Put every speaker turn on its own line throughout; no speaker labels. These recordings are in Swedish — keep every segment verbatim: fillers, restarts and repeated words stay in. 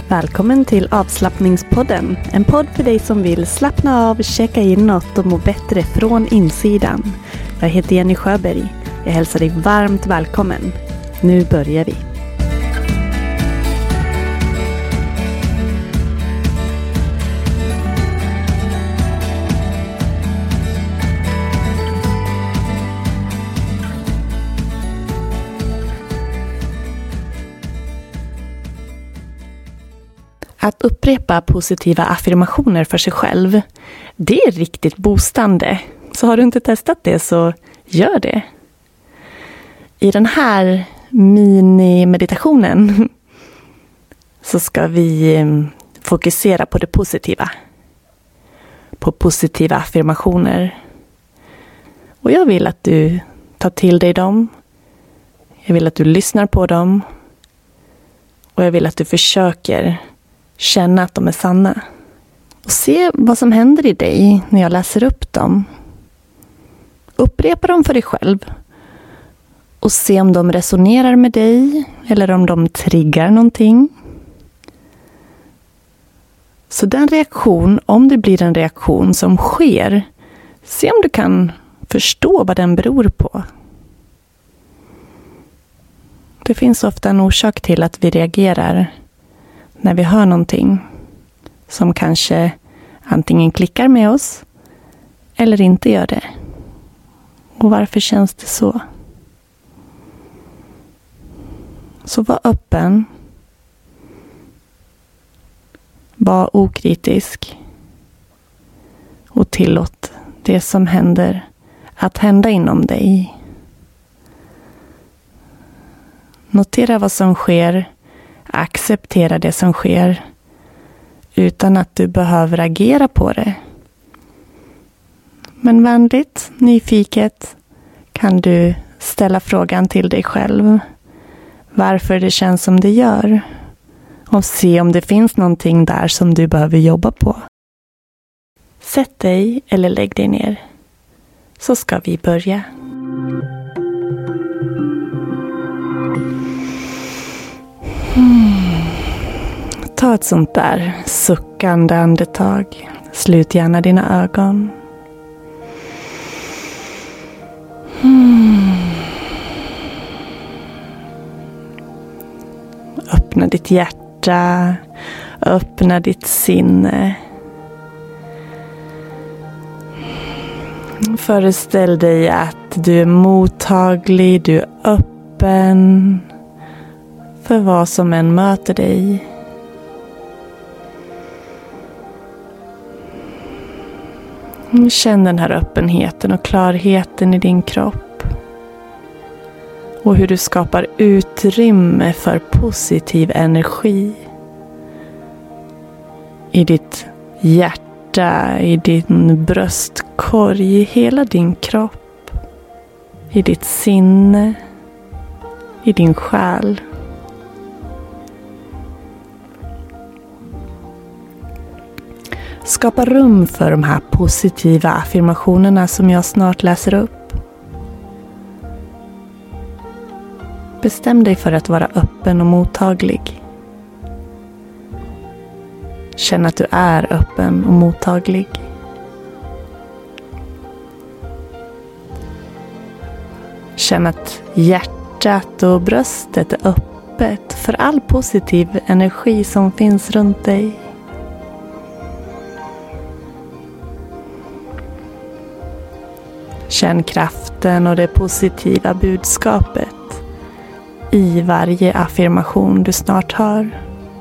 Välkommen till Avslappningspodden, en podd för dig som vill slappna av, checka inåt och må bättre från insidan. Jag heter Jenny Sjöberg. Jag hälsar dig varmt välkommen. Nu börjar vi. Att upprepa positiva affirmationer för sig själv, det är riktigt boostande. Så har du inte testat det så gör det. I den här mini-meditationen så ska vi fokusera på det positiva. På positiva affirmationer. Och jag vill att du tar till dig dem. Jag vill att du lyssnar på dem. Och jag vill att du försöker känna att de är sanna. Och se vad som händer i dig när jag läser upp dem. Upprepa dem för dig själv. Och se om de resonerar med dig. Eller om de triggar någonting. Så den reaktion, om det blir en reaktion som sker. Se om du kan förstå vad den beror på. Det finns ofta en orsak till att vi reagerar när vi hör någonting som kanske antingen klickar med oss eller inte gör det. Och varför känns det så? Så var öppen. Var okritisk. Och tillåt det som händer att hända inom dig. Notera vad som sker. Acceptera det som sker utan att du behöver agera på det. Men vänligt, nyfiket kan du ställa frågan till dig själv. Varför det känns som det gör. Och se om det finns någonting där som du behöver jobba på. Sätt dig eller lägg dig ner. Så ska vi börja. Hmm. Ta ett sånt där suckande andetag. Slut gärna dina ögon. Hmm. Öppna ditt hjärta. Öppna ditt sinne. Föreställ dig att du är mottaglig, du är öppen för vad som än möter dig. Känn den här öppenheten och klarheten i din kropp. Och hur du skapar utrymme för positiv energi. I ditt hjärta, i din bröstkorg, i hela din kropp. I ditt sinne, i din själ. Skapa rum för de här positiva affirmationerna som jag snart läser upp. Bestäm dig för att vara öppen och mottaglig. Känn att du är öppen och mottaglig. Känn att hjärtat och bröstet är öppet för all positiv energi som finns runt dig. Känn kraften och det positiva budskapet i varje affirmation du snart hör.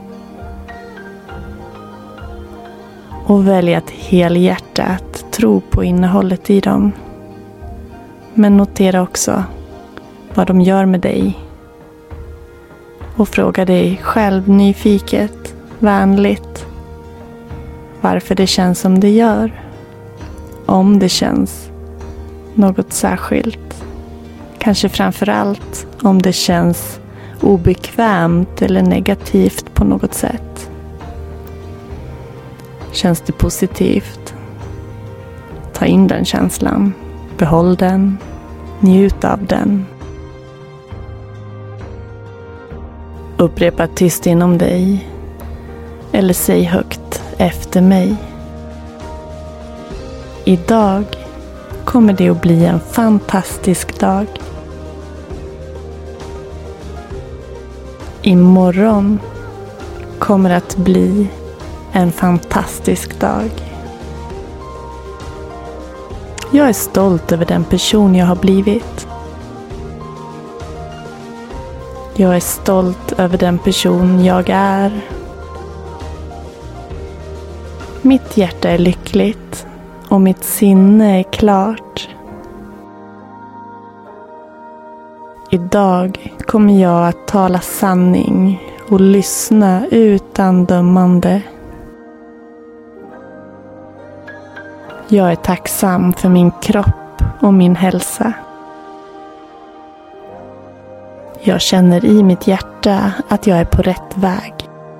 Och välj att helhjärtat tro på innehållet i dem. Men notera också vad de gör med dig. Och fråga dig själv nyfiket, vänligt, varför det känns som det gör. Om det känns något särskilt. Kanske framförallt om det känns obekvämt eller negativt på något sätt. Känns det positivt? Ta in den känslan. Behåll den. Njut av den. Upprepa tyst inom dig. eller säg högt efter mig. Idag kommer det att bli en fantastisk dag. Imorgon kommer att bli en fantastisk dag. Jag är stolt över den person jag har blivit. Jag är stolt över den person jag är. Mitt hjärta är lyckligt och mitt sinne är klart. Idag kommer jag att tala sanning och lyssna utan dömande. Jag är tacksam för min kropp och min hälsa. Jag känner i mitt hjärta att jag är på rätt väg.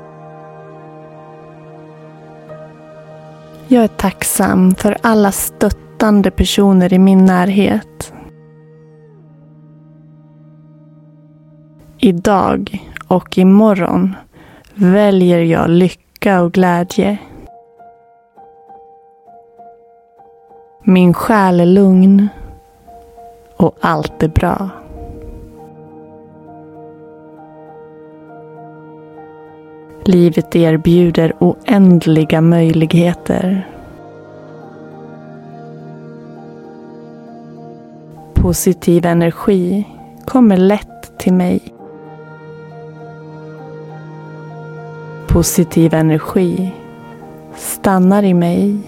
Jag är tacksam för alla stöttande personer i min närhet. Idag och imorgon väljer jag lycka och glädje. Min själ är lugn och allt är bra. Livet erbjuder oändliga möjligheter. Positiv energi kommer lätt till mig. Positiv energi stannar i mig.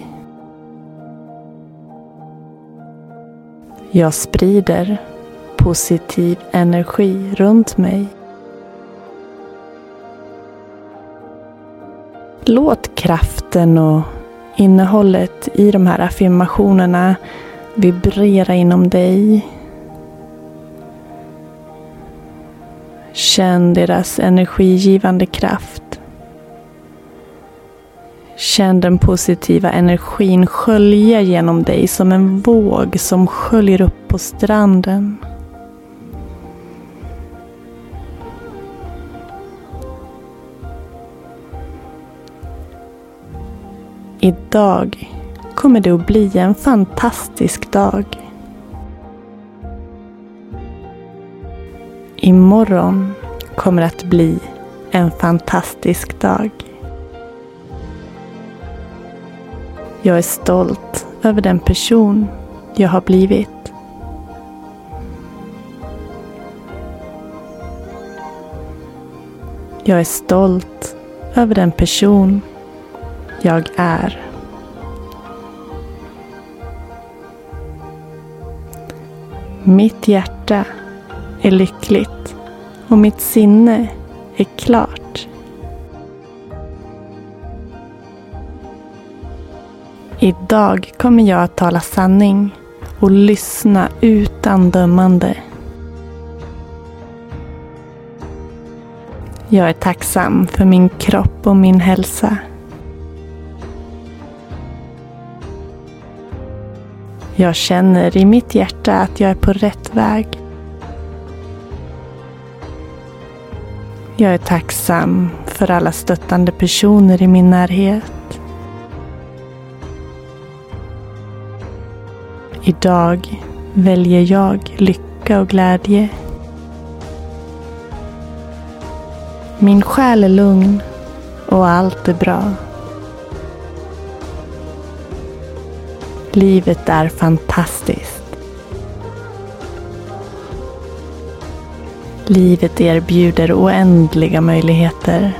Jag sprider positiv energi runt mig. Låt kraften och innehållet i de här affirmationerna vibrera inom dig. Känn deras energigivande kraft. Känn den positiva energin skölja genom dig som en våg som sköljer upp på stranden. Idag kommer det att bli en fantastisk dag. Imorgon kommer att bli en fantastisk dag. Jag är stolt över den person jag har blivit. Jag är stolt över den person jag är. Mitt hjärta är lyckligt och mitt sinne är klart. Idag kommer jag att tala sanning och lyssna utan dömande. Jag är tacksam för min kropp och min hälsa. Jag känner i mitt hjärta att jag är på rätt väg. Jag är tacksam för alla stöttande personer i min närhet. Idag väljer jag lycka och glädje. Min själ är lugn och allt är bra. Livet är fantastiskt. Livet erbjuder oändliga möjligheter.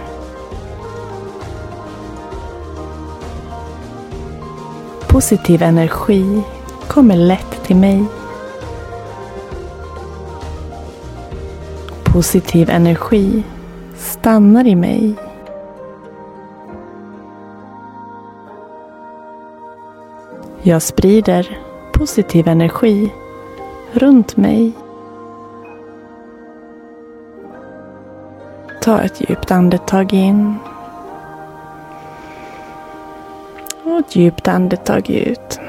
Positiv energi kommer lätt till mig. Positiv energi stannar i mig. Jag sprider positiv energi runt mig. Ta ett djupt andetag in. Och ett djupt andetag ut.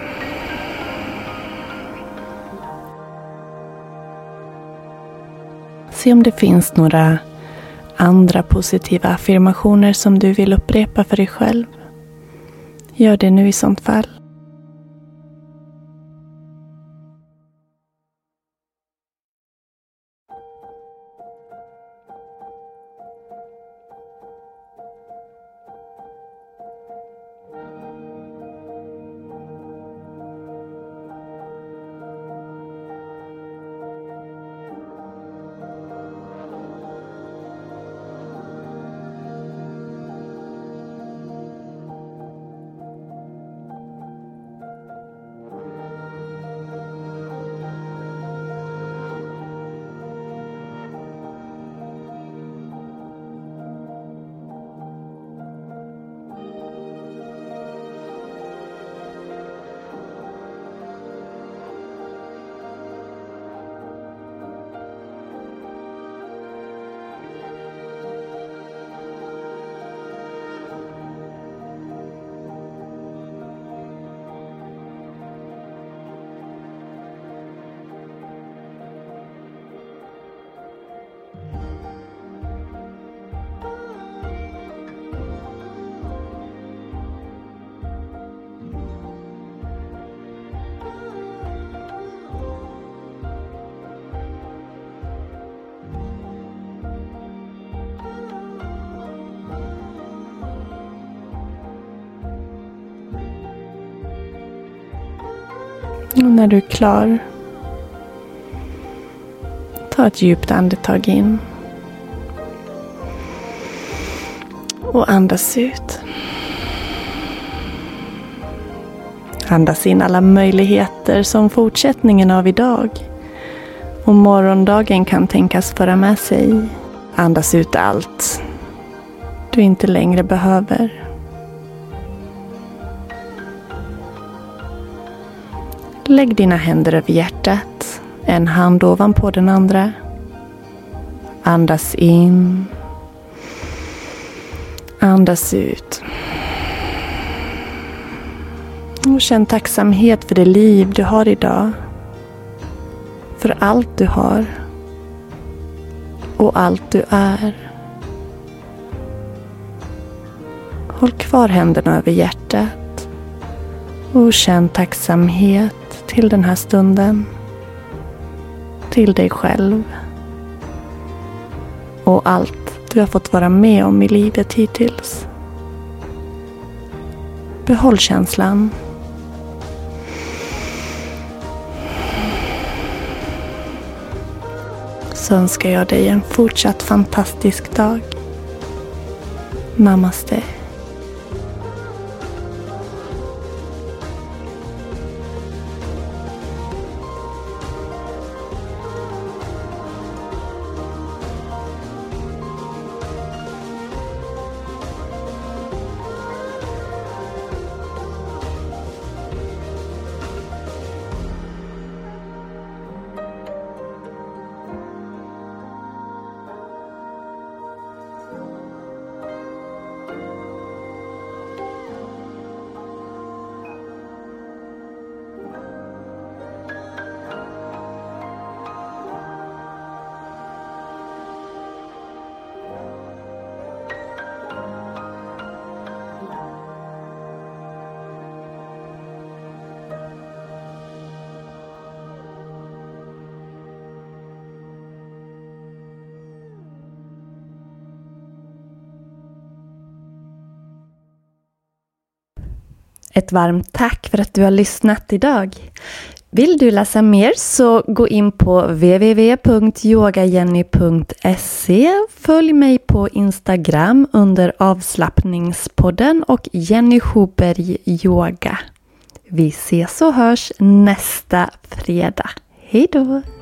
Se om det finns några andra positiva affirmationer som du vill upprepa för dig själv. Gör det nu i sånt fall. Och när du är klar, ta ett djupt andetag in och andas ut. Andas in alla möjligheter som fortsättningen av idag och morgondagen kan tänkas föra med sig. Andas ut allt du inte längre behöver. Lägg dina händer över hjärtat, en hand ovanpå den andra. Andas in. Andas ut. Och känn tacksamhet för det liv du har idag. För allt du har. Och allt du är. Håll kvar händerna över hjärtat. Och känn tacksamhet till den här stunden. Till dig själv. Och allt du har fått vara med om i livet hittills. Behåll känslan. Så önskar jag dig en fortsatt fantastisk dag. Namaste. Ett varmt tack för att du har lyssnat idag. Vill du läsa mer så gå in på w w w punkt yogajenny punkt se. Följ mig på Instagram under avslappningspodden och Jenny Schuberg Yoga. Vi ses och hörs nästa fredag. Hej då!